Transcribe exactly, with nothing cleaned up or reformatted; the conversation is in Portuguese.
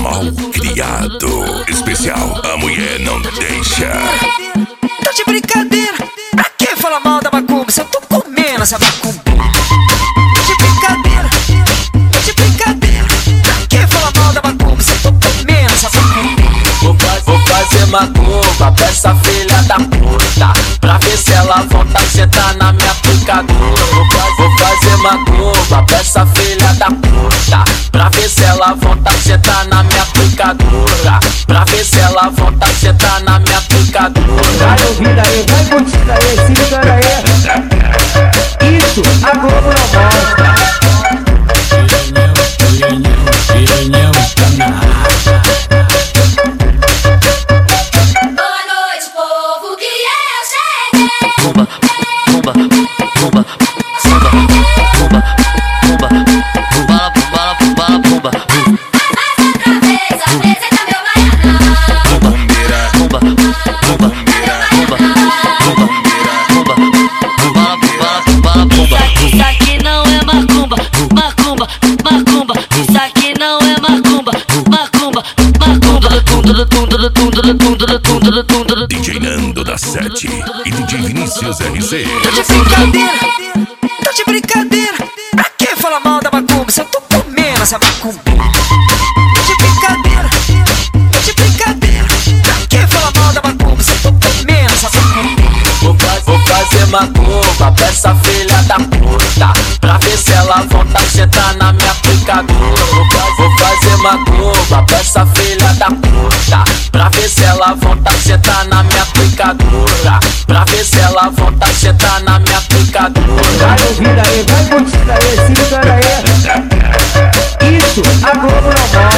mal criado. Especial, a mulher não deixa. Tá de brincadeira, pra que falar mal da macumba se eu tô comendo essa macumba? Tá de brincadeira, tá de brincadeira, pra que falar mal da macumba se eu tô comendo essa macumba? Vou, vou fazer macumba pra essa filha da puta, pra ver se ela volta a sentar na minha picadura. Vou, vou fazer macumba pra essa filha da puta, pra ver se ela volta a sentar na minha picadura. Pra ver se ela volta a sentar na minha picadura. Vai ouvindo aí, vai curtindo aí, se ligando aí. Isso, a Globo não mostra. Piranhão está na área. Boa noite, povo, que eu cheguei. Pumba, pumba, pumba, pumba, pumba, pumba, pumba, pumba, pumba, pumba. Mais outra vez, apresenta meu baianão. Pumba, pumba, pumba, pumba, pumba, pumba, pumba, pumba. Isso aqui não é macumba, macumba, macumba. Isso aqui não é macumba, macumba, macumba. D J Nando da Sete e D J Vinícius R C. Tá de brincadeira, tá de brincadeira, pra que falar mal da macumba se eu tô comendo essa macumba? Tá de brincadeira, tá de brincadeira, pra que falar mal da macumba se eu tô comendo essa macumba? Vou, vou fazer macumba pra essa filha da puta, pra ver se ela volta a sentar na minha picadura. Vou, vou fazer macumba pra essa filha da puta, pra ver se ela volta a sentar na minha picadura. Pra ver se ela volta a sentar na minha picadura. Vai ouvindo aí, vai curtindo aí, se ligando aí. Isso, a Globo não mostra.